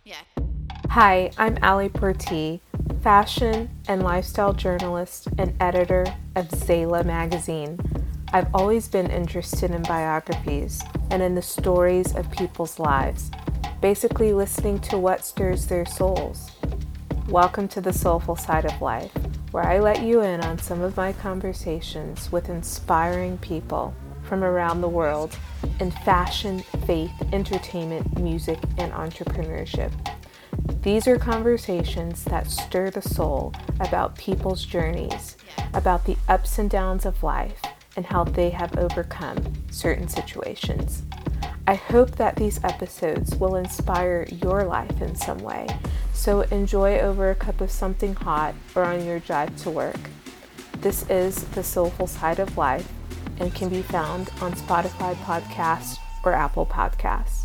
Hi, I'm Ali Porti, fashion and lifestyle journalist and editor of Zayla magazine. I've always been interested in biographies and in the stories of people's lives, basically listening to what stirs their souls. Welcome to the Soulful Side of Life, where I let you in on some of my conversations with inspiring people from around the world in fashion, faith, entertainment, music, and entrepreneurship. These are conversations that stir the soul about people's journeys, about the ups and downs of life, and how they have overcome certain situations. I hope that these episodes will inspire your life in some way, so enjoy over a cup of something hot or on your drive to work. This is The Soulful Side of Life and can be found on Spotify Podcasts or Apple Podcasts.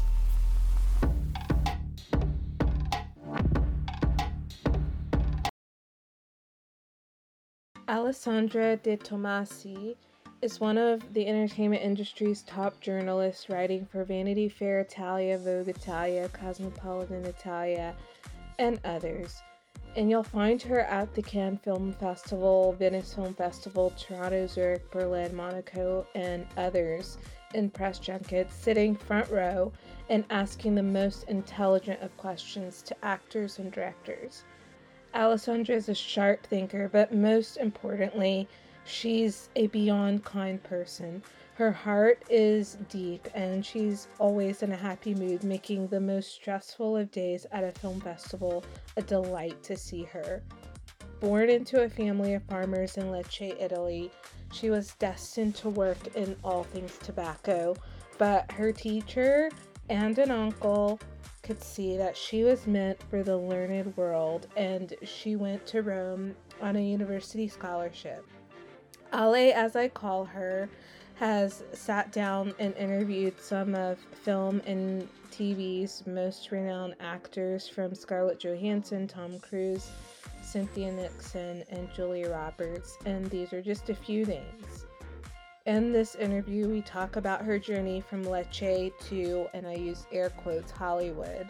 Alessandra De Tomasi is one of the entertainment industry's top journalists, writing for Vanity Fair Italia, Vogue Italia, Cosmopolitan Italia, and others. And you'll find her at the Cannes Film Festival, Venice Film Festival, Toronto, Zurich, Berlin, Monaco, and others in press junkets, sitting front row and asking the most intelligent of questions to actors and directors. Alessandra is a sharp thinker, but most importantly, she's a beyond kind person. Her heart is deep, and she's always in a happy mood, making the most stressful of days at a film festival a delight to see her. Born into a family of farmers in Lecce, Italy, she was destined to work in all things tobacco, but her teacher and an uncle could see that she was meant for the learned world, and she went to Rome on a university scholarship. Ale, as I call her, has sat down and interviewed some of film and TV's most renowned actors, from Scarlett Johansson, Tom Cruise, Cynthia Nixon, and Julia Roberts, and these are just a few names. In this interview, we talk about her journey from Lecce to, and I use air quotes, Hollywood,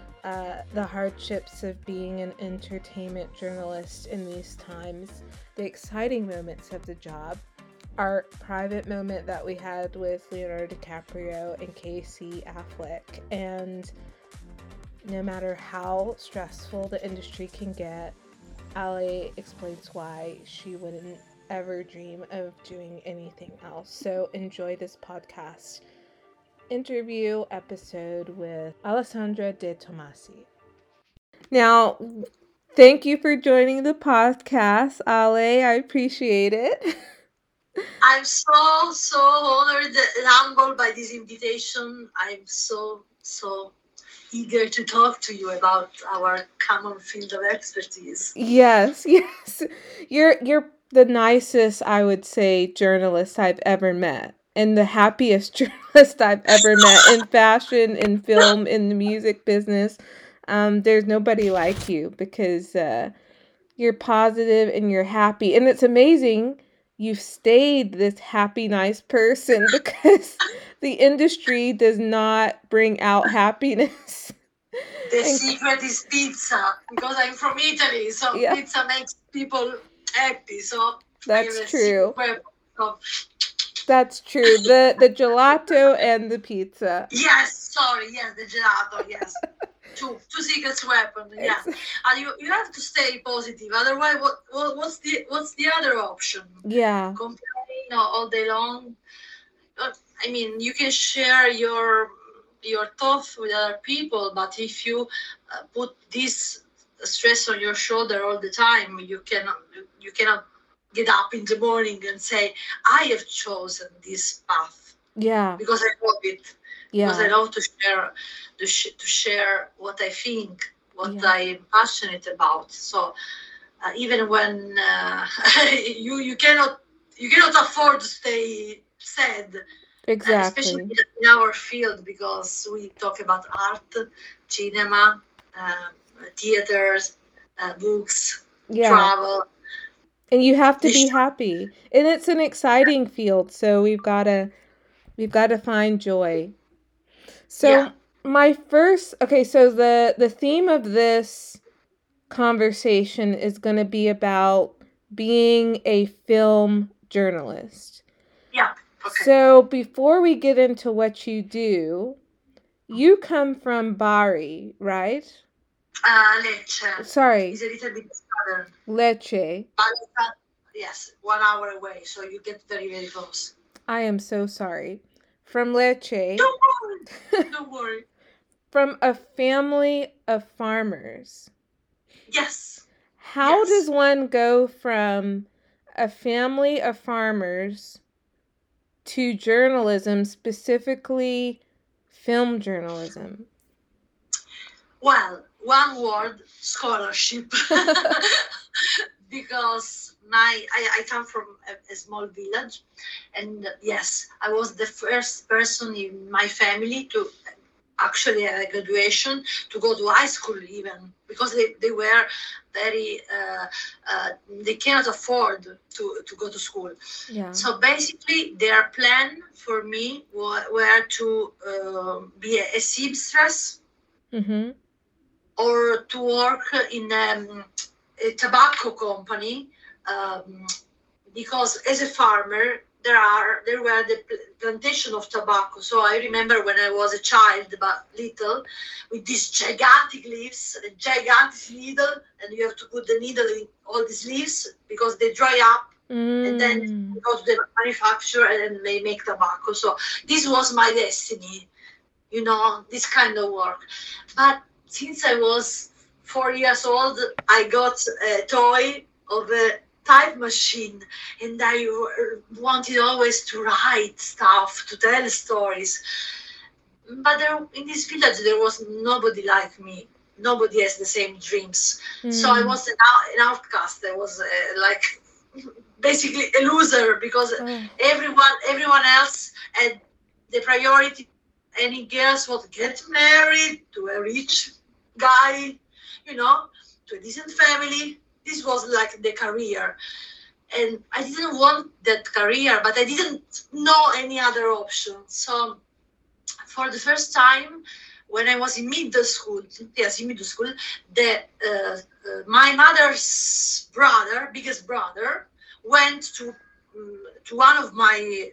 the hardships of being an entertainment journalist in these times, the exciting moments of the job, our private moment that we had with Leonardo DiCaprio and Casey Affleck, and no matter how stressful the industry can get, Ali explains why she wouldn't ever dream of doing anything else. So enjoy this podcast interview episode with Alessandra De Tomasi. Now, thank you for joining the podcast, Ale. I appreciate it. I'm so honored and humbled by this invitation. I'm so eager to talk to you about our common field of expertise. Yes. You're the nicest, I would say, journalist I've ever met. And the happiest journalist I've ever met in fashion, in film, in the music business. There's nobody like you because you're positive and you're happy. And it's amazing you've stayed this happy, nice person because the industry does not bring out happiness. The And secret is pizza because I'm from Italy, so yeah, pizza makes people happy. So I have that's a secret true. weapon. So, That's true. The gelato and the pizza. yes, sorry, yes, the gelato, yes. Two secrets weapon, yeah. Ex- And you have to stay positive. Otherwise, what's the other option? yeah, Complaining all day long. I mean, you can share your thoughts with other people, but if you put this stress on your shoulder all the time, you cannot get up in the morning and say, I have chosen this path yeah, because I love it, because I yeah, love to share what I think, what yeah, I'm passionate about. So even when you cannot afford to stay sad, especially exactly. in our field, because we talk about art, cinema, theaters, books, Yeah. travel. And you have to This be happy. And it's an exciting field, so we've got to find joy. Yeah, So My first okay, so the theme of this conversation is going to be about being a film journalist. Yeah. Okay. So before we get into what you do, you come from Bari, right? Lecce Sorry, is a little bit southern, Lecce. but yes, 1 hour away, so you get very, very close. I am so sorry. From Lecce. Don't worry. Don't worry. From a family of farmers. Yes. How Yes. does one go from a family of farmers to journalism, specifically film journalism? Well, one word, scholarship. Because I come from a small village, and yes, I was the first person in my family to actually have a graduation, to go to high school even, because they were very they cannot afford to go to school. Yeah. So basically their plan for me were to be a seamstress, Mm-hmm. or to work in a tobacco company, um, because as a farmer there were the plantation of tobacco. So I remember when I was a child, but little, with these gigantic leaves, a gigantic needle, and you have to put the needle in all these leaves because they dry up, and then you go to the manufacturer and then they make tobacco. So this was my destiny, this kind of work. But since I was 4 years old, I got a toy of a type machine, and I wanted always to write stuff, to tell stories. But in this village, there was nobody like me. Nobody has the same dreams. So I was an outcast. I was like basically a loser, because everyone else had the priority. Any girls would get married to a rich guy, to a decent family. This was like the career. And I didn't want that career, but I didn't know any other option. So for the first time, when I was in middle school, my mother's brother, biggest brother, went to one of my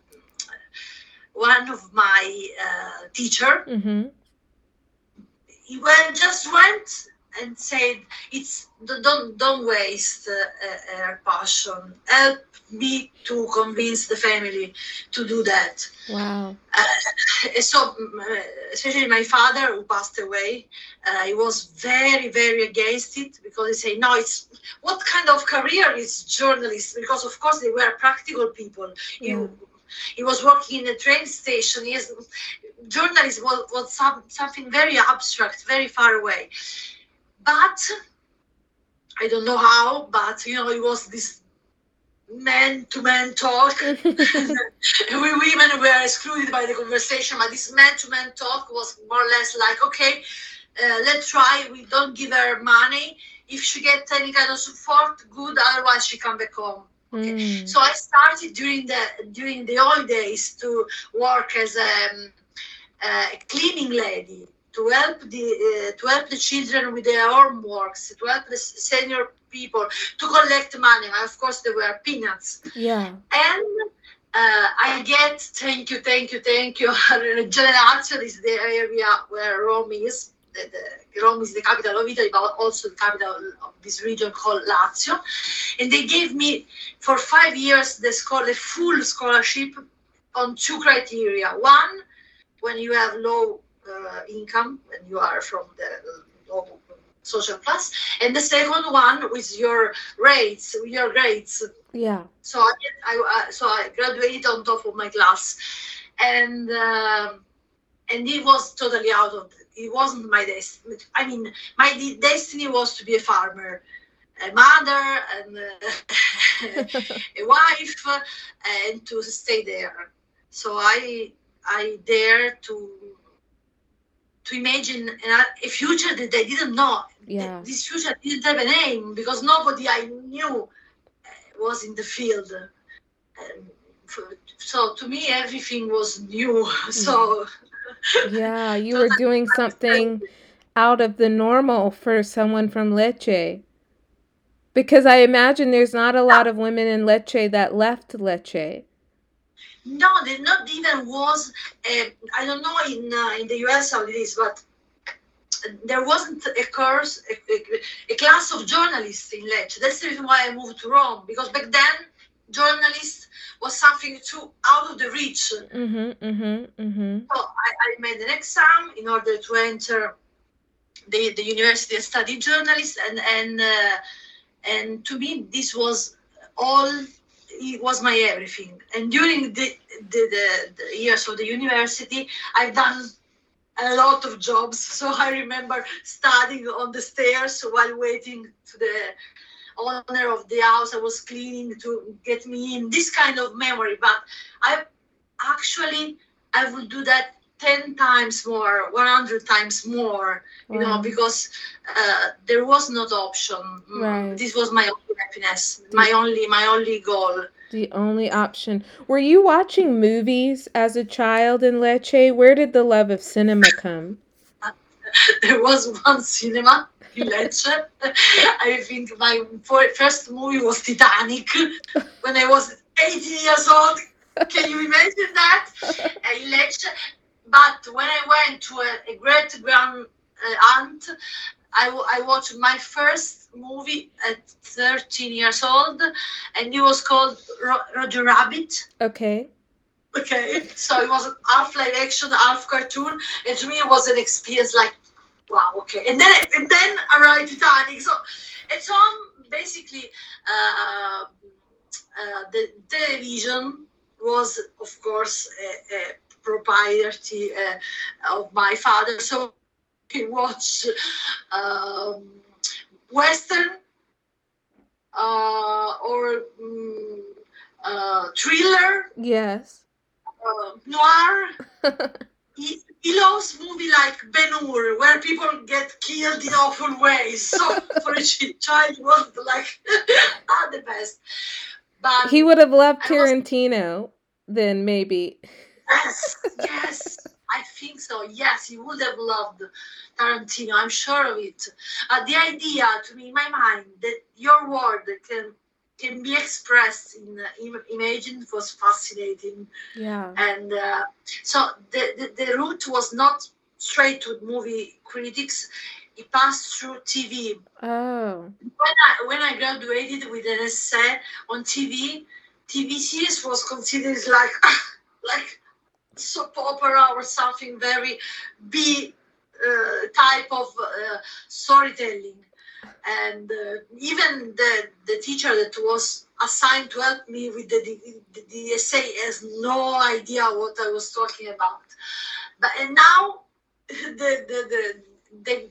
teacher. Mm-hmm. He went and said, "It's don't waste her passion. Help me to convince the family to do that." Wow. So, especially my father, who passed away, he was very, very against it, because he said, "No, it's what kind of career is journalist?" Because of course they were practical people. Yeah. He was working in a train station. Journalism was something very abstract, very far away. But I don't know how, but it was this man-to-man talk. We women were excluded by the conversation, but this man-to-man talk was more or less like, okay, let's try. We don't give her money. If she gets any kind of support, good. Otherwise, she come back home. Okay. So I started during the holidays to work as a cleaning lady, to help the children with their homeworks, to help the senior people to collect money. Of course, there were peanuts. Yeah. And I get thank you. Generazio is the area where Rome is. Rome is the capital of Italy, but also the capital of this region called Lazio. And they gave me for 5 years the full scholarship on 2 criteria. One, when you have low income, when you are from the low social class, and the second one with your grades. Yeah. So I graduated on top of my class, and it was totally out of. It wasn't my destiny. I mean, my destiny was to be a farmer, a mother, and a wife, and to stay there. So I dare to imagine a future that I didn't know. Yeah. This future didn't have a name, because nobody I knew was in the field. So to me, everything was new. So Yeah, you were Totally doing something unexpected. out of the normal for someone from Lecce. Because I imagine there's not a lot of women in Lecce that left Lecce. No, there not even was. I don't know in the US how it is, but there wasn't a course, a class of journalists in Lecce. That's the reason why I moved to Rome, because back then journalist was something too out of the reach. So I made an exam in order to enter the university and study journalist, and to me this was all. It was my everything. And during the years of the university, I've done a lot of jobs. So I remember studying on the stairs while waiting to the owner of the house I was cleaning to get me in. This kind of memory. But I actually I would do that 10 times more, 100 times more, Wow. because there was not option. Right. This was my only happiness, The- my only goal. The only option. Were you watching movies as a child in Lecce? Where did the love of cinema come? There was one cinema in Lecce. I think my first movie was Titanic when I was 18 years old. Can you imagine that? In Lecce. But when I went to a great grand aunt, I watched my first movie at 13 years old, and it was called Roger Rabbit. Okay. Okay, so it was half live action, half cartoon, and to me it was an experience like, wow, okay. And then arrived Titanic. So it's on basically the television was of course a propriety of my father. So he watched Western or thriller, Yes. noir. He loves movie like Ben-Hur, where people get killed in awful ways. So for a child, it was like not the best. But He would have loved I was, Tarantino then maybe. yes, I think so. Yes, he would have loved Tarantino. I'm sure of it. The idea, to me, in my mind, that your word can be expressed in imaging was fascinating. Yeah. And so the route was not straight to movie critics. It passed through TV. Oh. When I graduated with an essay on TV series was considered like soap opera or something very B type of storytelling. And even the teacher that was assigned to help me with the essay has no idea what I was talking about. But and now the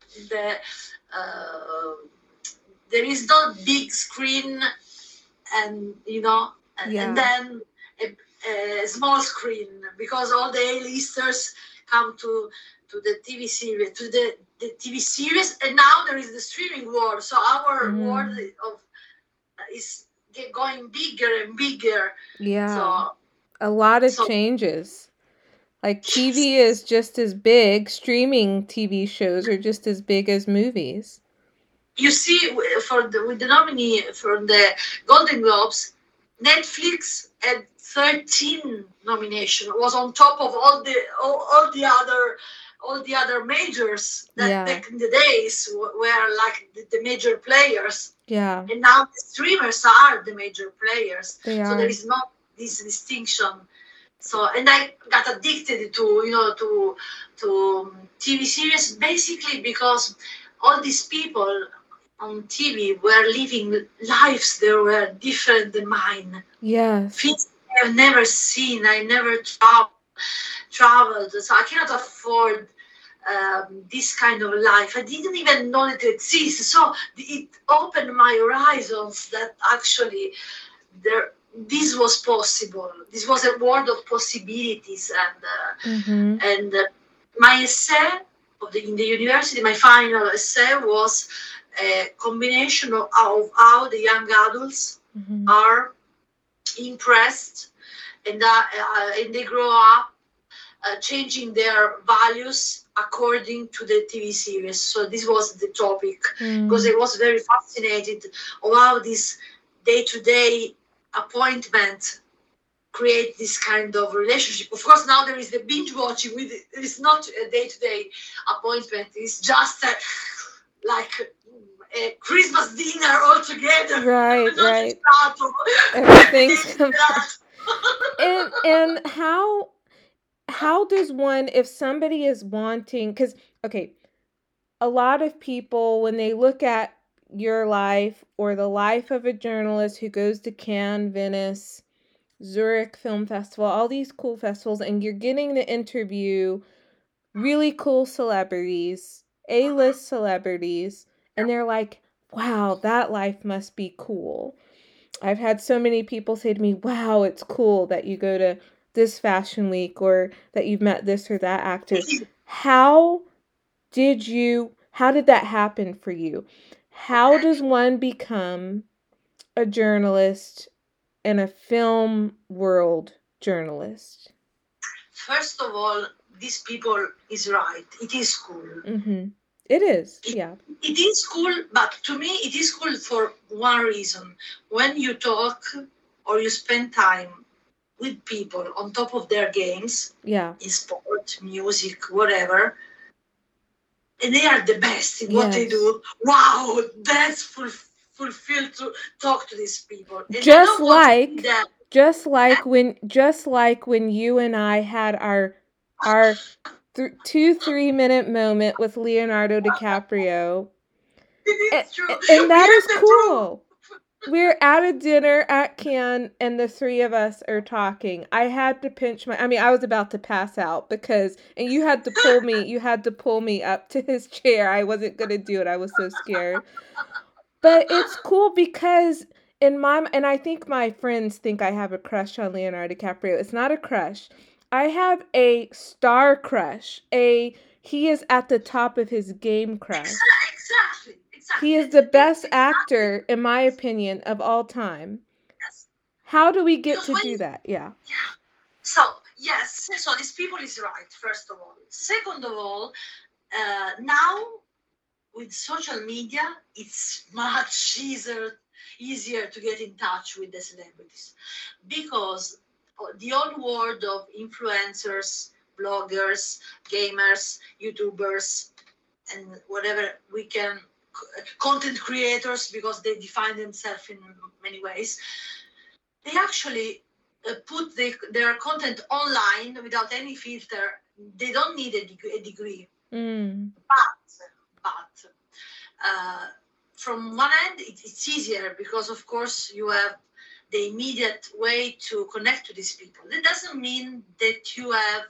there is no big screen, and and then a small screen, because all the A-listers come to the TV series, to the TV series, and now there is the streaming war. So our world is going bigger and bigger. Yeah. So a lot of changes. Like TV is just as big. Streaming TV shows are just as big as movies. You see, with the nominee for the Golden Globes, Netflix had 13 nominations. Was on top of all the other majors that back in the days were like the major players. Yeah. And now the streamers are the major players. They are. So there is not this distinction. So, and I got addicted to TV series basically because all these people on TV were living lives that were different than mine. Yes. Things I've never seen. I never traveled, so I cannot afford this kind of life. I didn't even know it exists. So it opened my horizons that actually this was possible. This was a world of possibilities, and my essay in the university, my final essay was a combination of how the young adults are impressed and they grow up changing their values according to the TV series. So this was the topic, because I was very fascinated of how this day-to-day appointment create this kind of relationship. Of course, now there is the binge watching. It's not a day-to-day appointment. It's just like a Christmas dinner all together. Right, Not right. a gelato. Everything's Gelato. and how does one, if somebody is wanting, because okay, a lot of people, when they look at your life or the life of a journalist who goes to Cannes, Venice, Zurich Film Festival, all these cool festivals, and you're getting to interview really cool celebrities, A-list celebrities, and they're like, wow, that life must be cool. I've had so many people say to me, wow, it's cool that you go to this fashion week or that you've met this or that actor. How did that happen for you? How does one become a journalist and a film world journalist? First of all, these people is right. It is cool. Mm-hmm. It is, yeah. It is cool, but to me, it is cool for one reason. When you talk or you spend time with people on top of their games, yeah, in sport, music, whatever, and they are the best in what they do. Wow, that's fulfilled to talk to these people. And just like when you and I had our 2-3 minute moment with Leonardo DiCaprio. It's true. And that is cool. We're at a dinner at Cannes and the three of us are talking. I had to I was about to pass out and you had to pull me up to his chair. I wasn't going to do it. I was so scared. But it's cool because and I think my friends think I have a crush on Leonardo DiCaprio. It's not a crush. I have a star crush. He is at the top of his game crush. Exactly. He is the best actor, in my opinion, of all time. Yes. How do we get to do that? Yeah. So, yes. So, these people is right, first of all. Second of all, now with social media, it's much easier to get in touch with the celebrities, because the old world of influencers, bloggers, gamers, YouTubers, and whatever we can, content creators, because they define themselves in many ways, they actually put their content online without any filter. They don't need a degree. But from one end, it's easier because, of course, you have the immediate way to connect to these people. That doesn't mean that you have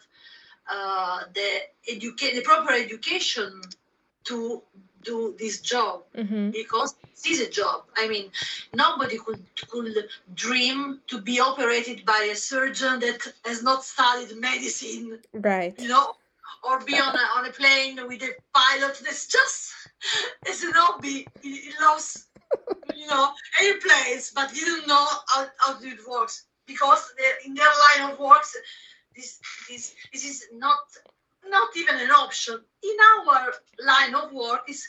the proper education to do this job, because it is a job. I mean, nobody could dream to be operated by a surgeon that has not studied medicine, right? Or be on a plane with a pilot that's just as an hobby. He loves, airplanes, but he doesn't know how it works, because in their line of work, this is not even an option. In our line of work, is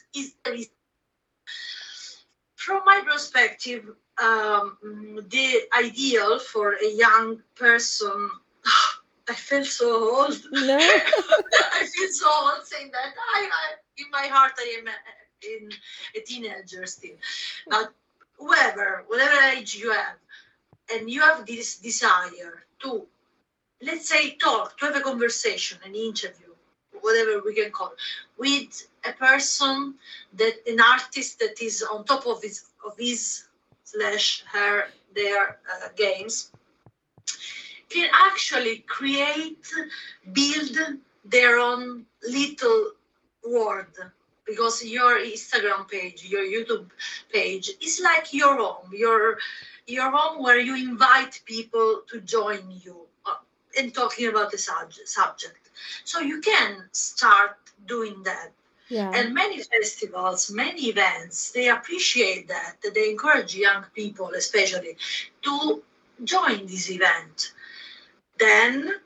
from my perspective, the ideal for a young person. I feel so old. No. I feel so old saying that. I in my heart, I am a teenager still. But whatever age you have, and you have this desire to, let's say, to have a conversation, an interview, whatever we can call it, with a person, an artist that is on top of his / her their games, can actually build their own little world, because your Instagram page, your YouTube page is like your home, your home, where you invite people to join you and talking about the subject. So you can start doing that. Yeah. And many festivals, many events, they appreciate that. They encourage young people, especially, to join this event. Then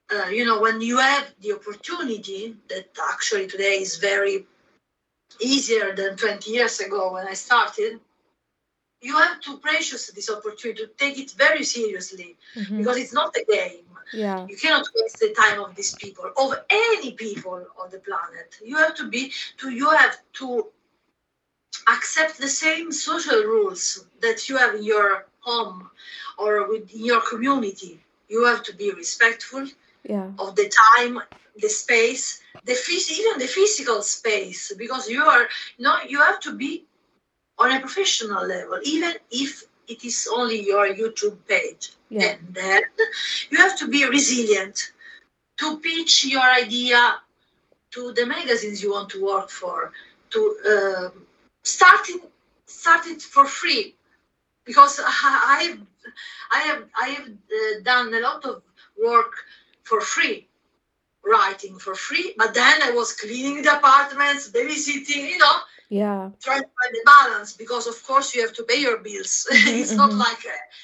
when you have the opportunity, that actually today is very easier than 20 years ago when I started, you have to precious this opportunity, to take it very seriously, Mm-hmm. because it's not a game. Yeah. You cannot waste the time of these people, of any people on the planet. You have to accept the same social rules that you have in your home or within your community. You have to be respectful Yeah. of the time, the space, even the physical space, because you have to be on a professional level, even if it is only your YouTube page. Yeah. And then you have to be resilient to pitch your idea to the magazines you want to work for, to start it for free, because I have done a lot of work for free, writing for free, but then I was cleaning the apartments, babysitting, Yeah. trying to find the balance, because of course you have to pay your bills. It's not like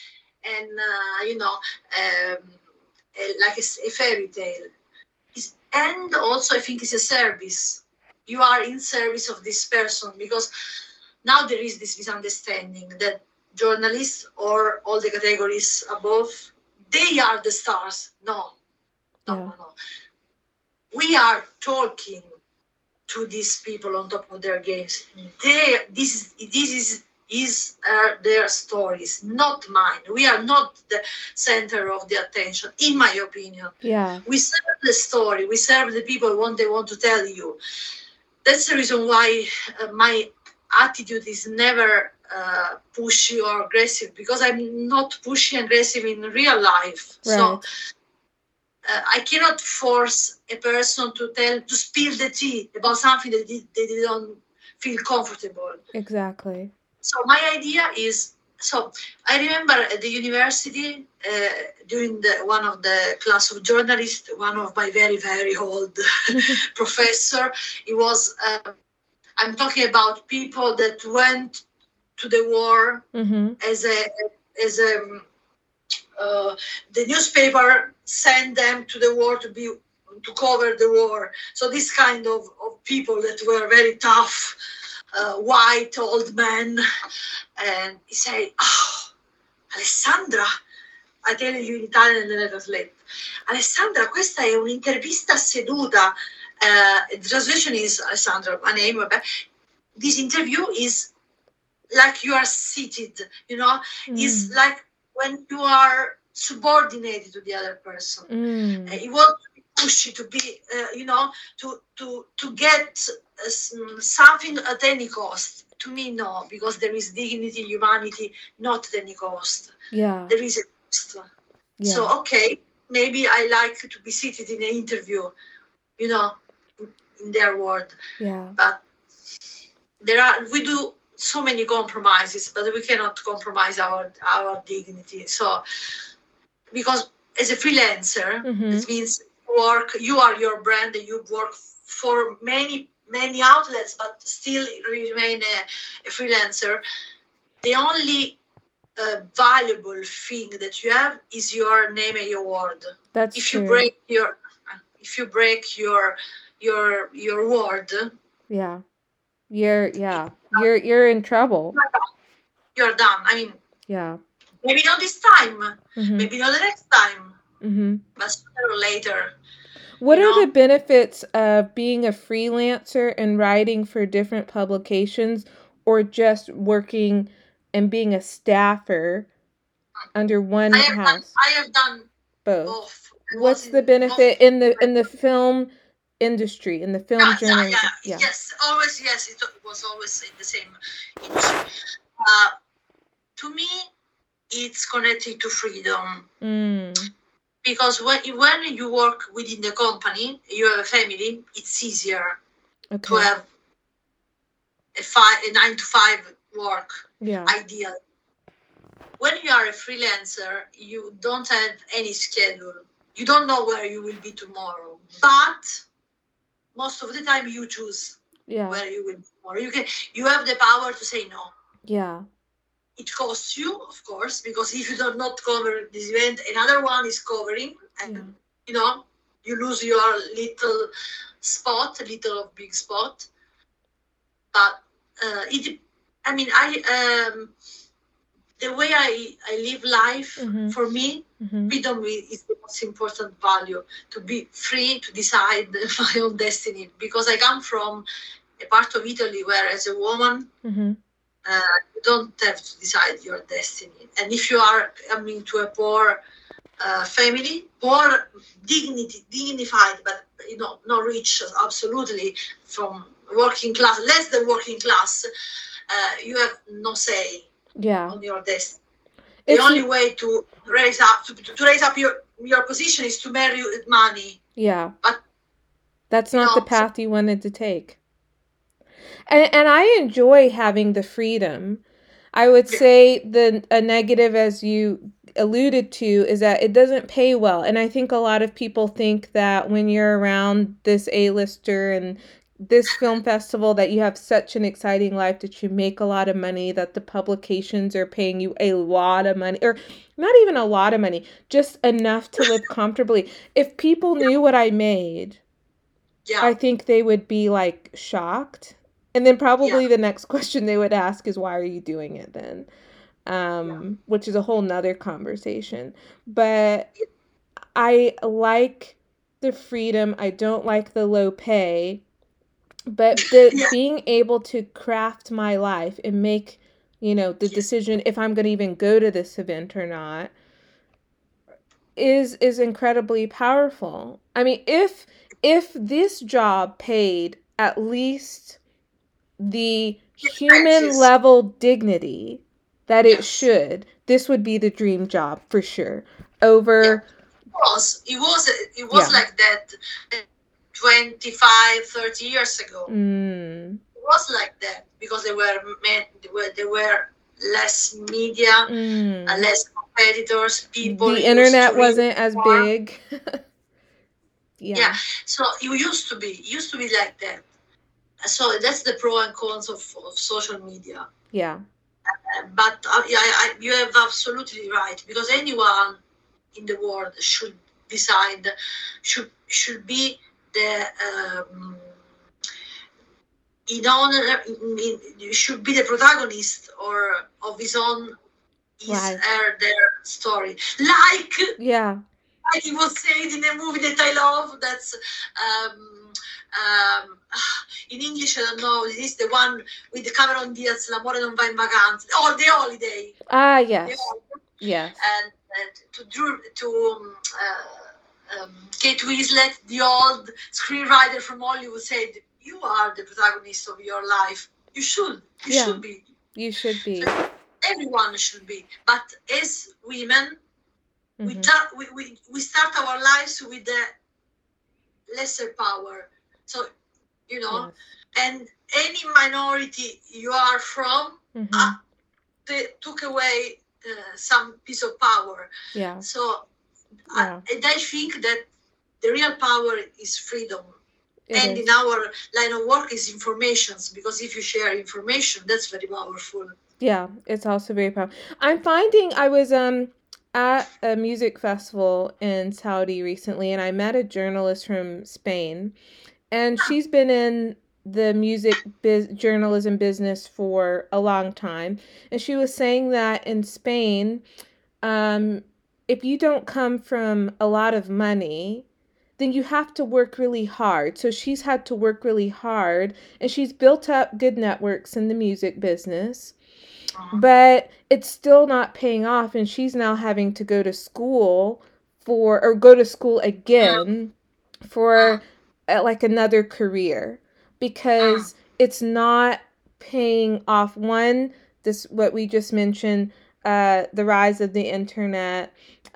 like a fairy tale. And also I think it's a service. You are in service of this person, because now there is this misunderstanding that journalists or all the categories above, they are the stars. No. We are talking to these people on top of their games. This is their stories, not mine. We are not the center of the attention, in my opinion. Yeah. We serve the story. We serve the people what they want to tell you. That's the reason why my attitude is never pushy or aggressive, because I'm not pushy and aggressive in real life. Right. So I cannot force a person to spill the tea about something that they don't feel comfortable. Exactly. So my idea is, so I remember at the university, during one of the class of journalists, one of my very, very old professor, it was, I'm talking about people that went to the war as the newspaper sent them to the war to cover the war. So this kind of people that were very tough, white old men, and he said, "Oh, Alessandra," I tell you in Italian and then I translate. "Alessandra, questa è un'intervista seduta." The translation is, Alessandra, my name. This interview is like you are seated, It's like when you are subordinated to the other person. You want to be pushy, to be, to get something at any cost. To me, no, because there is dignity, humanity, not at any cost. Yeah. There is a cost. Yeah. So, okay, maybe I like to be seated in an interview, in their world. Yeah. But we do so many compromises, but we cannot compromise our dignity. So, because as a freelancer, it means you are your brand, and you work for many outlets, but still remain a freelancer. The only valuable thing that you have is your name and your word. That's if true. You break your word, yeah, you're in trouble. You're done. I mean, yeah, maybe not this time, maybe not the next time, but sooner or later. What are the benefits of being a freelancer and writing for different publications, or just working and being a staffer under one house? I have done both. What's the benefit in the film industry, in the film journalism? Yeah. Yes, always. Yes, it was always in the same industry. To me, it's connected to freedom. Because when you work within the company, you have a family, it's easier to have a 9 to 5 work. Yeah. Ideal. When you are a freelancer, you don't have any schedule. You don't know where you will be tomorrow. But most of the time you choose where you will be tomorrow. You have the power to say no. Yeah. It costs you, of course, because if you do not cover this event, another one is covering, and you lose your little spot, little of big spot. But the way I live life, for me, freedom is the most important value. To be free to decide my own destiny. Because I come from a part of Italy where, as a woman, you don't have to decide your destiny. And if you are coming to a poor family, poor, dignified, but not rich, absolutely, from working class, less than working class, you have no say on your destiny. The only way to raise up your position is to marry with money. Yeah, but that's not the path you wanted to take. And I enjoy having the freedom. I would say a negative, as you alluded to, is that it doesn't pay well. And I think a lot of people think that when you're around this A-lister and this film festival that you have such an exciting life, that you make a lot of money, that the publications are paying you a lot of money, or not even a lot of money, just enough to live comfortably. If people knew what I made, I think they would be like shocked. And then probably the next question they would ask is, why are you doing it then? Which is a whole nother conversation. But I like the freedom. I don't like the low pay. But being able to craft my life and make, the decision if I'm going to even go to this event or not is incredibly powerful. I mean, if this job paid at least the human level dignity that it should, this would be the dream job for sure. Over it was like that 25, 30 years ago. It was like that because there were less media, less competitors, people. The internet wasn't as big. Yeah. So it used to be like that. So that's the pro and cons of social media. Yeah. But you have absolutely right, because anyone in the world should decide, should be the should be the protagonist of his own their story. Like it was said in a movie that I love, that's in English, I don't know, this is the one with the Cameron Diaz, L'amore non va in vacanza, or The Holiday. Yes. Yes. And Kate Winslet, the old screenwriter from Hollywood, said, you are the protagonist of your life. You should. You should be. You should be. So everyone should be. But as women, we start our lives with the lesser power. So, and any minority you are from, they took away some piece of power. Yeah. So, and I think that the real power is freedom. And in our line of work is informations, because if you share information, that's very powerful. Yeah, it's also very powerful. I'm finding I was at a music festival in Saudi recently, and I met a journalist from Spain, and she's been in the music journalism business for a long time. And she was saying that in Spain, if you don't come from a lot of money, then you have to work really hard. So she's had to work really hard, and she's built up good networks in the music business, but it's still not paying off. And she's now having to go to school again for like another career, because it's not paying off. One, this, what we just mentioned, the rise of the internet,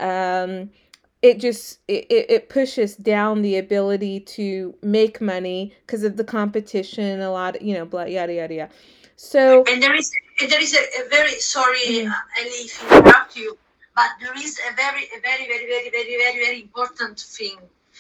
it pushes down the ability to make money because of the competition, a lot, blah, yada, yada, yada. So, and there is a very, sorry, Ellie, if I interrupt you, but there is a very, very, very, very, very, very, very important thing.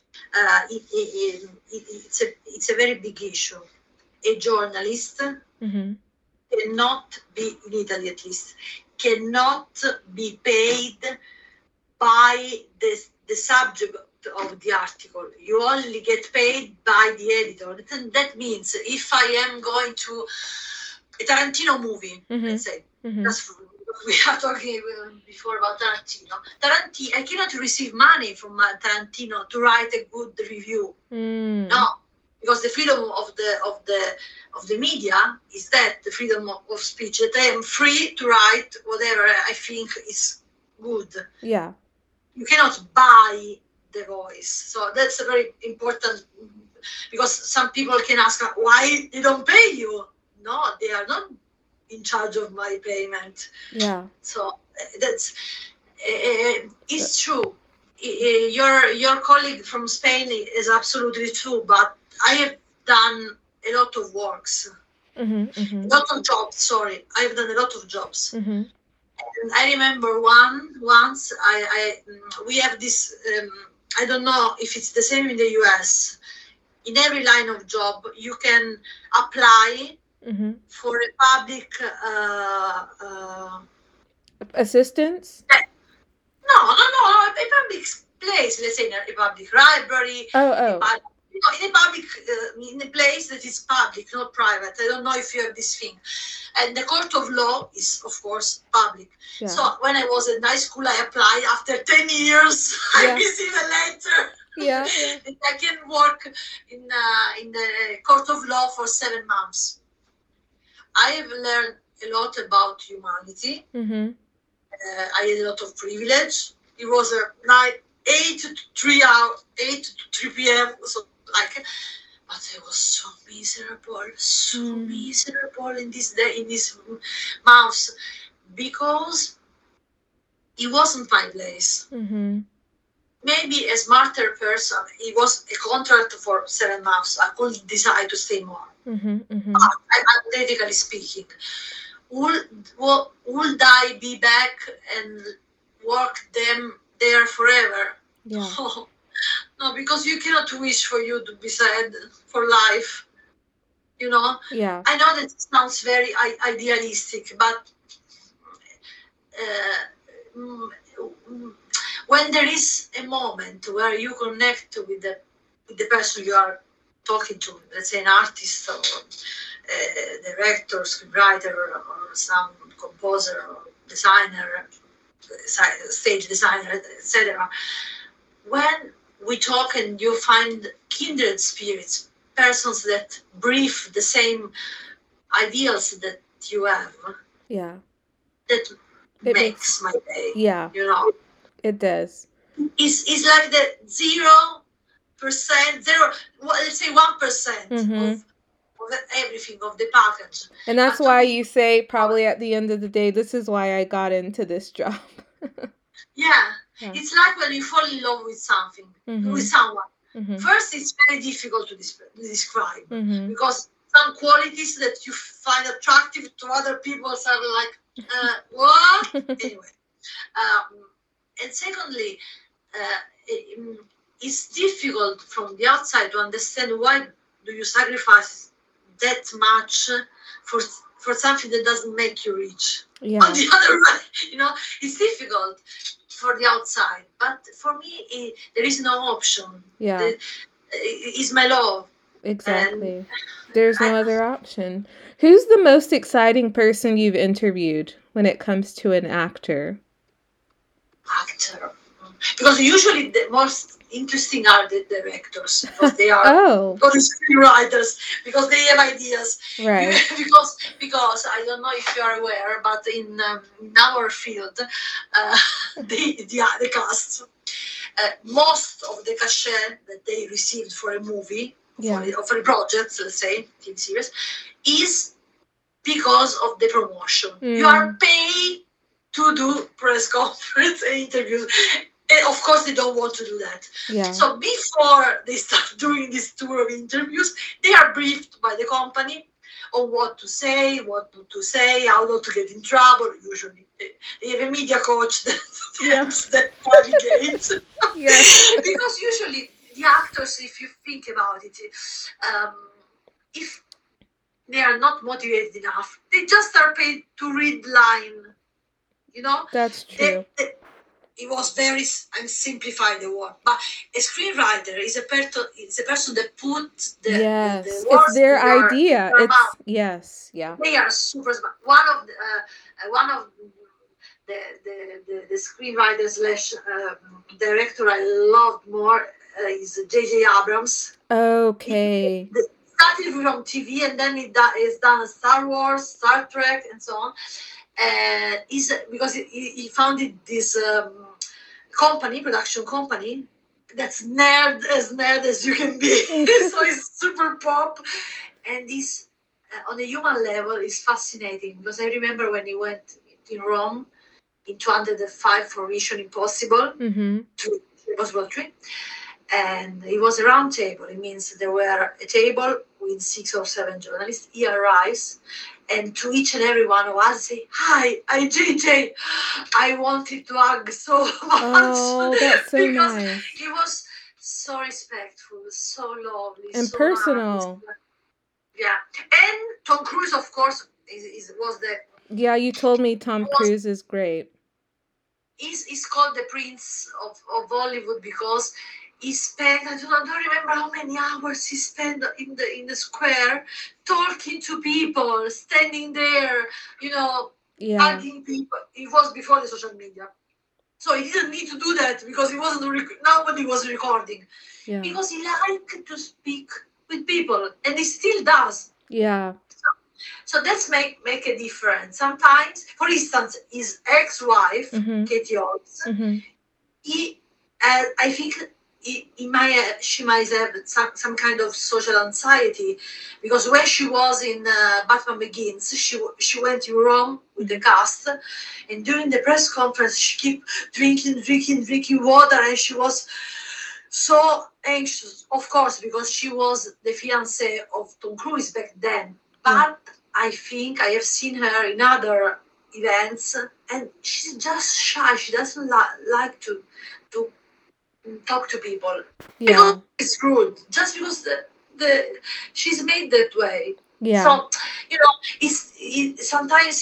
It's a very big issue. A journalist cannot be, in Italy at least, cannot be paid by the subject of the article. You only get paid by the editor. And that means if I am going to a Tarantino movie, let's say, that's we are talking before about Tarantino. I cannot receive money from Tarantino to write a good review. No, because the freedom of the media is that the freedom of speech, that I am free to write whatever I think is good. Yeah. You cannot buy the voice. So that's a very important, because some people can ask why they don't pay you. No, they are not in charge of my payment. Yeah. So that's it's true. Your colleague from Spain is absolutely true, but I have done a lot of works, a lot of jobs. Sorry, I have done a lot of jobs. And I remember once we have this. I don't know if it's the same in the US. In every line of job, you can apply for a public assistance. No, a public place. Let's say in a public library. In a place that is public, not private. I don't know if you have this thing. And the court of law is, of course, public. Yeah. So when I was in high school, I applied. After 10 years, I received a letter. Yeah. And I can work in the court of law for 7 months. I have learned a lot about humanity. I had a lot of privilege. It was a night 8 to 3 p.m. So but I was so miserable in this months, because it wasn't my place. Maybe a smarter person, it was a contract for 7 months. I could decide to stay more. Hypothetically speaking, would I be back and work them there forever? Yeah. No, because you cannot wish for you to be sad for life. You know? Yeah. I know that it sounds very idealistic, but when there is a moment where you connect with the person you are talking to, let's say an artist or director, scriptwriter, or some composer or designer, stage designer, etc. When we talk and you find kindred spirits, persons that breathe the same ideals that you have, that makes my day. Yeah, you know, it does. It's like the 0%, let's say 1% of everything, of the package. And that's why you say probably at the end of the day, this is why I got into this job. Yeah. It's like when you fall in love with something, with someone. First, it's very difficult to describe, because some qualities that you find attractive to other people are like, what? Anyway. And secondly, it's difficult from the outside to understand why do you sacrifice that much for something that doesn't make you rich. Yeah. On the other way, it's difficult for the outside, but for me, there is no option. Yeah. It's my love. Exactly. And there's no other option. Who's the most exciting person you've interviewed when it comes to an actor? Because usually the most interesting are the directors, because they are or the screenwriters, because they have ideas. Right. because I don't know if you are aware, but in our field, the cast, most of the cachet that they received for a movie, for a project, let's say, TV series, is because of the promotion. You are paid to do press conference and interviews. And of course, they don't want to do that. Yeah. So before they start doing this tour of interviews, they are briefed by the company on what to say, what not to say, how not to get in trouble. Usually, they have a media coach that helps them navigate. Because usually the actors, if you think about it, if they are not motivated enough, they just are paid to read line. That's true. it was very, I'm simplifying the word, but a screenwriter is a person that put the Yes, it's words their in idea. your It's mouth. yes, yeah. They are super smart. One of the screenwriter slash director I loved more is J.J. Abrams. Okay. He started from TV and then he's done Star Wars, Star Trek, and so on. Is because he founded this production company that's as nerd as you can be. So it's super pop, and this on a human level is fascinating because I remember when he went in Rome in 2005 for Mission Impossible Mm-hmm. to Impossible 3, and it was a round table. It means there were a table with 6 or 7 journalists. He arrives, and to each and every one of us say, "Hi, I'm JJ. I wanted to hug so much." Oh, that's so because nice. he was so respectful, so lovely, And so personal. nice. Yeah, and Tom Cruise, of course, was the. Yeah, you told me Tom Cruise is great. He's called the Prince of Hollywood because he spent, I don't remember how many hours he spent in the square talking to people, standing there, Yeah. hugging people. It was before the social media. So he didn't need to do that because he wasn't nobody was recording. Yeah. Because he liked to speak with people, and he still does. Yeah. So that's make a difference. Sometimes, for instance, his ex-wife, Katie Holmes, I think she might have some kind of social anxiety because when she was in Batman Begins, she went to Rome with the cast, and during the press conference she kept drinking water, and she was so anxious, of course, because she was the fiancée of Tom Cruise back then. But I think I have seen her in other events, and she's just shy. She doesn't like to talk to people. Yeah. Because it's rude. Just because she's made that way. Yeah. So sometimes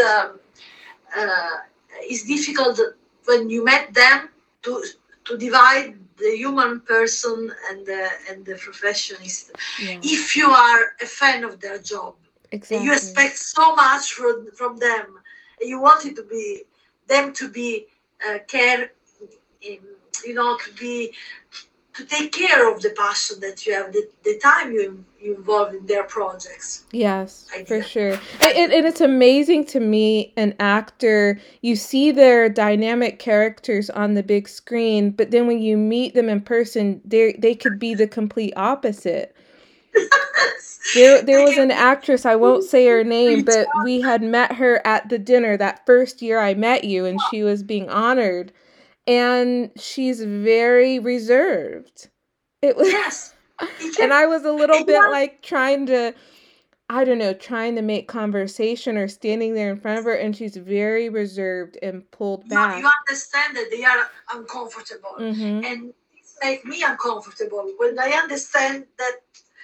it's difficult when you met them to divide the human person and the professionist. Yeah. If you are a fan of their job, exactly. and you expect so much from them, and you want it to be them to be care, to take care of the passion that you have, the time you involve in their projects. Yes, for sure. And it's amazing to me, an actor, you see their dynamic characters on the big screen, but then when you meet them in person, they could be the complete opposite. There was an actress, I won't say her name, but we had met her at the dinner that first year I met you, and she was being honored, and she's very reserved. It was, yes. And I was a little bit like trying to make conversation or standing there in front of her, and she's very reserved and pulled back. You understand that they are uncomfortable, and it makes me uncomfortable when I understand that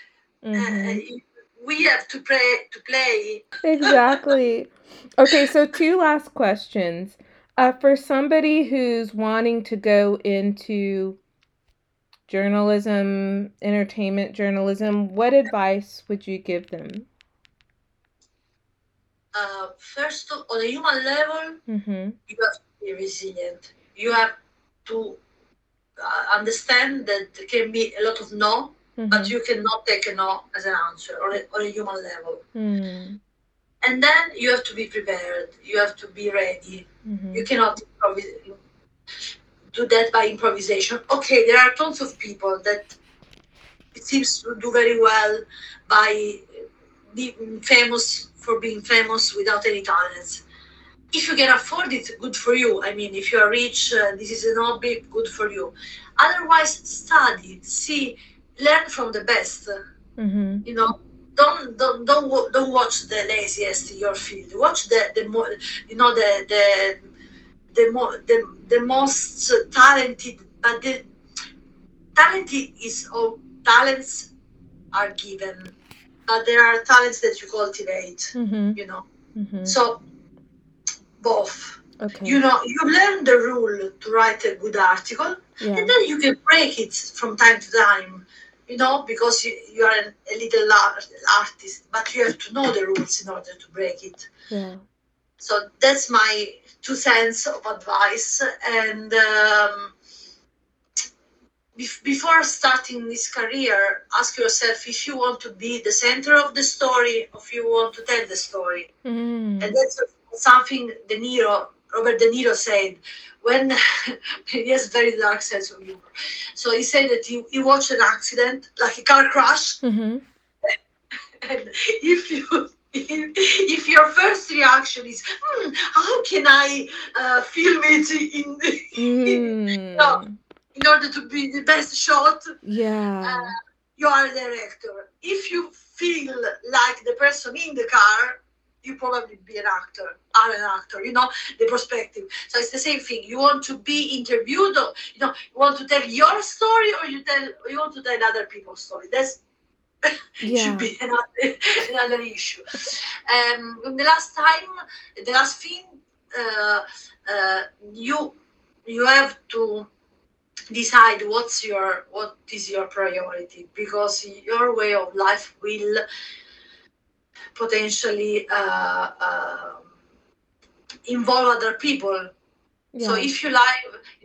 we have to play. Exactly. Okay, so 2 last questions. For somebody who's wanting to go into journalism, entertainment journalism, what advice would you give them? First, on a human level, you have to be resilient. You have to understand that there can be a lot of no, but you cannot take a no as an answer on a human level. And then you have to be prepared. You have to be ready. You cannot do that by improvisation. Okay, there are tons of people that it seems to do very well by being famous without any talents. If you can afford it, good for you. I mean, if you are rich, this is an hobby, good for you. Otherwise, study, learn from the best. Don't watch the laziest in your field. Watch the most talented. But the talented is all talents are given, but there are talents that you cultivate. So both. Okay. You learn the rule to write a good article, Yeah. and then you can break it from time to time, because you are a little artist, but you have to know the rules in order to break it. Yeah. So that's my 2 cents of advice. And before starting this career, ask yourself if you want to be the center of the story, or if you want to tell the story. Mm. And that's something Robert De Niro said when he has very dark sense of humor. So he said that he watched an accident, like a car crash, Mm-hmm. and if your first reaction is, how can I film it in order to be the best shot? Yeah. You are a director. If you feel like the person in the car, you probably are an actor, the perspective. So it's the same thing. You want to be interviewed, or, you want to tell your story, or you want to tell other people's story. That's should be another issue. The last thing, you have to decide what is your priority, because your way of life will potentially involve other people. Yeah. So if you like,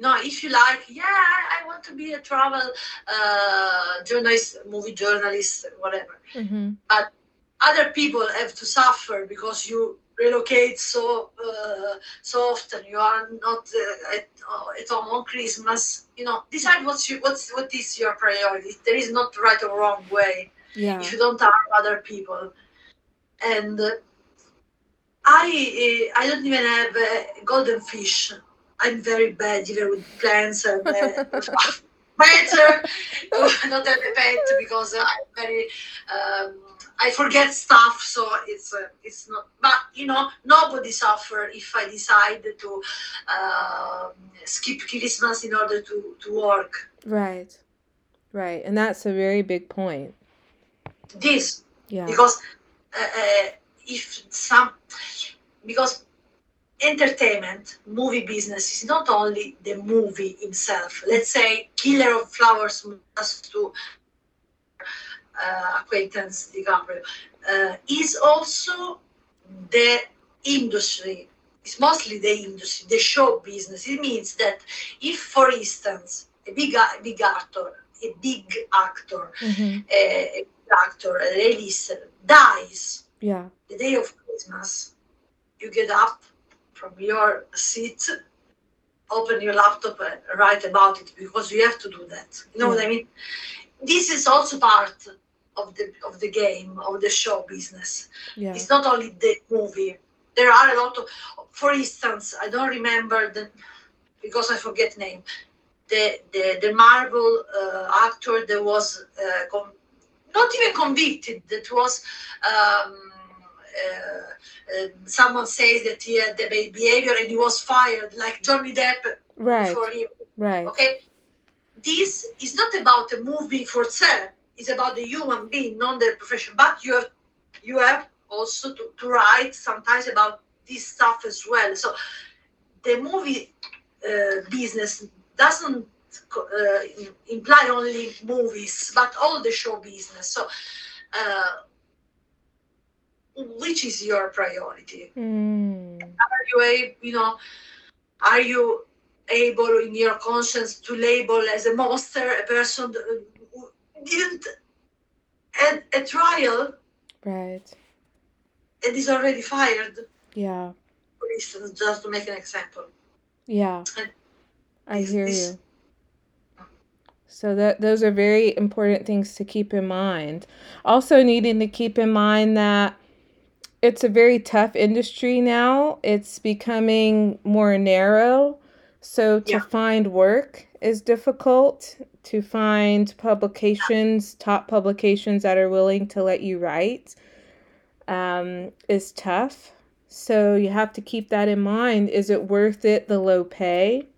I want to be a travel journalist, movie journalist, whatever. Mm-hmm. But other people have to suffer because you relocate so often. You are not at home on Christmas. Decide what is your priority. There is not right or wrong way. Yeah. If you don't harm other people. And I don't even have a golden fish. I'm very bad even with plants and better not have a pet, because I'm very I forget stuff, so it's not. But nobody suffer if I decide to skip Christmas in order to work. Right. And that's a very big point. This, Yeah. because because entertainment, movie business is not only the movie itself. Let's say Killer of Flowers to acquaintance DiCaprio is also the industry. It's mostly the industry, the show business. It means that if, for instance, a big actor, Mm-hmm. a releaser dies Yeah. the day of Christmas, you get up from your seat, open your laptop and write about it, because you have to do that. You know what I mean? This is also part of the game, of the show business. Yeah. It's not only the movie. There are a lot of, for instance, I don't remember because I forget name. The Marvel actor that was not even convicted. That was someone says that he had the bad behavior and he was fired, like Johnny Depp before him. Right. Okay. This is not about a movie for itself. It's about the human being, not the profession. But you have also to write sometimes about this stuff as well. So the movie business doesn't imply only movies, but all the show business. So which is your priority? Are you able in your conscience to label as a monster a person who didn't have a trial, right, and is already fired? Yeah. For instance, just to make an example. Yeah. I hear you. So those are very important things to keep in mind. Also needing to keep in mind that it's a very tough industry now. It's becoming more narrow. So to find work is difficult. To find publications, top publications that are willing to let you write, is tough. So you have to keep that in mind. Is it worth it, the low pay?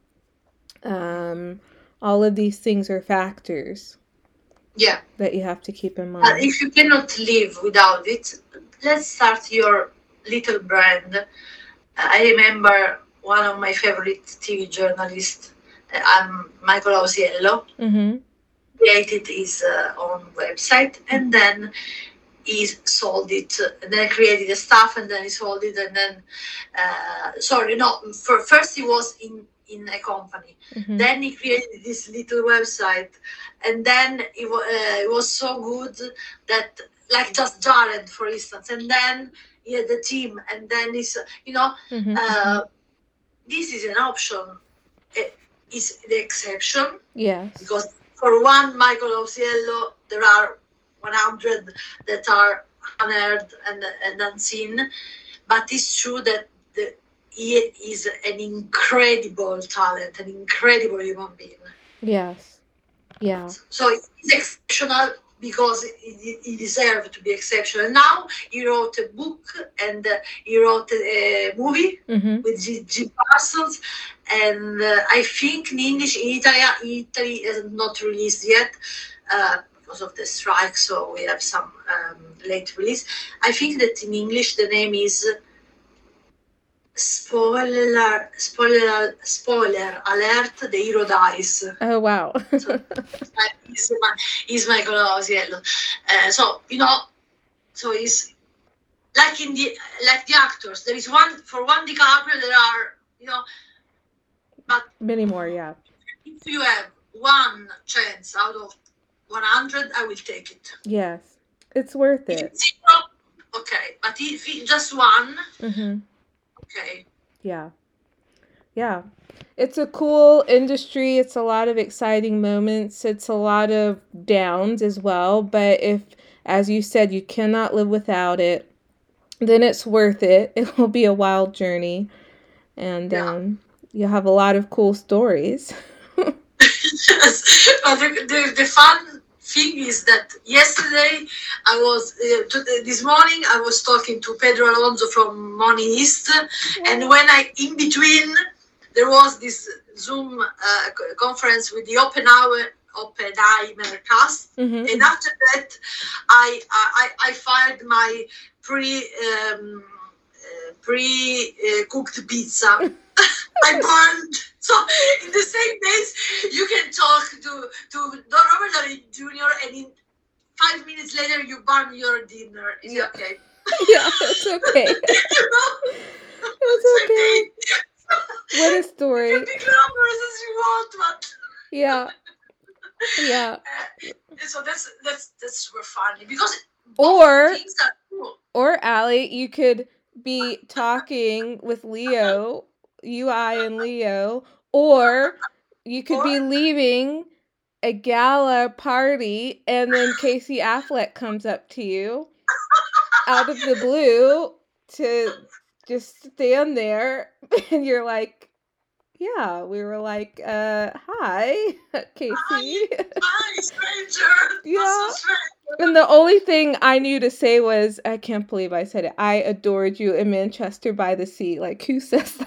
All of these things are factors. Yeah. That you have to keep in mind. If you cannot live without it, let's start your little brand. I remember one of my favorite TV journalists, Michael Ausiello, Mm-hmm. created his own website, and then he sold it, and then created the stuff, and then he sold it, and then sorry, no, first he was in a company, Mm-hmm. then he created this little website, and then it was so good that, like, just Jared, for instance, and then he had the team, and then he's, Mm-hmm. this is an option. It is the exception, Yes. because for one Michael Ausiello, there are 100 that are unheard and unseen. But it's true that he is an incredible talent, an incredible human being. Yes. Yeah. So he's exceptional because he deserved to be exceptional. Now he wrote a book, and he wrote a movie Mm-hmm. with Jim Parsons, and I think in English, in Italy is not released yet because of the strike, so we have some late release. I think that in English the name is spoiler alert, the hero dies. Oh, wow. So he's Michael Ausiello. So so he's like the actors. There is one DiCaprio. There are but Many more, yeah. if you have one chance out of 100, I will take it. Yes. It's worth If it. it's zero, okay, but if it's just one, Mm-hmm. okay. Yeah. Yeah. It's a cool industry. It's a lot of exciting moments. It's a lot of downs as well. But if, as you said, you cannot live without it, then it's worth it. It will be a wild journey. And Yeah. you'll have a lot of cool stories. But the fun thing is that yesterday I was this morning I was talking to Pedro Alonso from Money East, and when in between there was this Zoom conference with the Oppenheimer cast, Mm-hmm. and after that I fired my cooked pizza. I burned. So in the same days, you can talk to Robert Downey Jr. and in 5 minutes later you burn your dinner. Is it okay? Yeah, it's okay. It's okay. What a story. You can be glamorous as you want, but Yeah. Yeah. so that's super funny because Or things are cool. Or Allie, you could be talking with Leo, I and Leo, or you could be leaving a gala party and then Casey Affleck comes up to you out of the blue to just stand there and you're like, yeah, we were like, hi, Casey. Hi, stranger. Yeah. That's so strange. And the only thing I knew to say was, I can't believe I said it. I adored you in Manchester by the Sea. Like, who says that?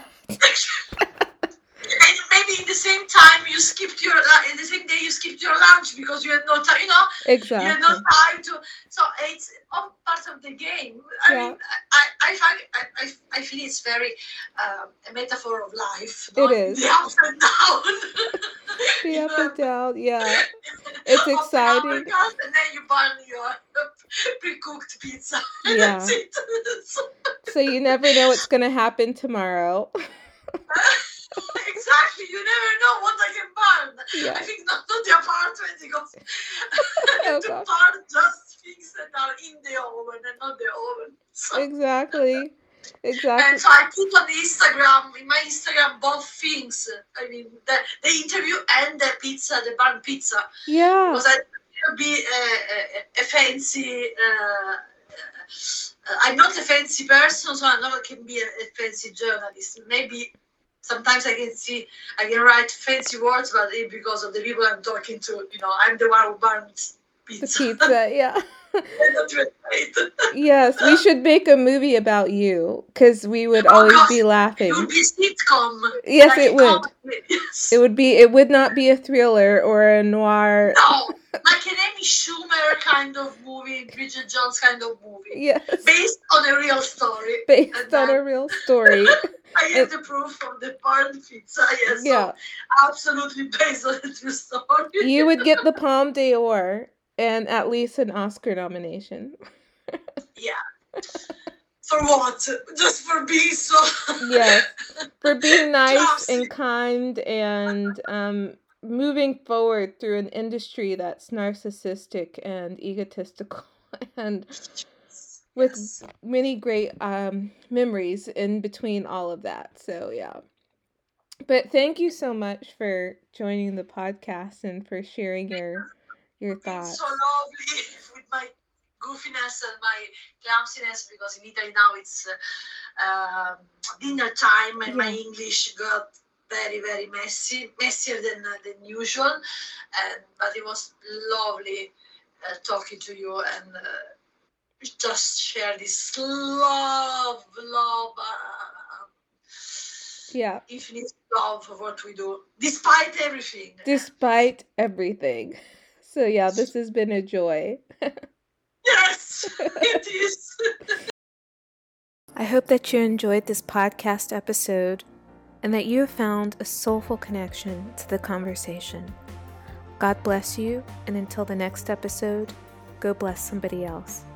And maybe in the same time you skipped your in the same day you skipped your lunch because you had no time. Exactly. You had no time to. So it's all part of the game. I mean, I feel it's very a metaphor of life. It is. The up and down. The up and down. Yeah. It's exciting. And then you burn your pre-cooked pizza. And Yeah. that's it. So you never know what's going to happen tomorrow. Exactly, you never know what I can burn. Yeah. I think not the apartment because to gosh. burn just things that are in the oven and not the oven. So, Exactly. and Exactly. so I put on Instagram, in my Instagram, both things. I mean, the interview and the pizza, the burnt pizza. Yeah. Because I will be a fancy. I'm not a fancy person, so I never can be a fancy journalist. Maybe sometimes I can write fancy words, but it's because of the people I'm talking to. I'm the one who burns pizza. The pizza, yeah. I'm not really Yes, we should make a movie about you because we would always be laughing. It would be a sitcom. Yes, it would. Yes. It would not be a thriller or a noir. No, like an Amy Schumer kind of movie, Bridget Jones kind of movie. Yes. Based on a real story. Based on a real story. I have the proof of the palm pizza. Yes, Yeah. so absolutely based on a true story. You would get the Palme d'Or and at least an Oscar nomination. Yeah. For what? Just for being so. Yes, for being nice Classy. and kind and moving forward through an industry that's narcissistic and egotistical and with Yes. many great memories in between all of that. So, yeah. But thank you so much for joining the podcast and for sharing your Been thoughts. so lovely with my goofiness and my clumsiness, because in Italy now it's dinner time and my Yeah. English got very, very messier than usual. But it was lovely talking to you and just share this love, Yeah. infinite love for what we do, despite everything. Despite everything. So, yeah, this has been a joy. Yes, it is. I hope that you enjoyed this podcast episode and that you have found a soulful connection to the conversation. God bless you, and until the next episode, go bless somebody else.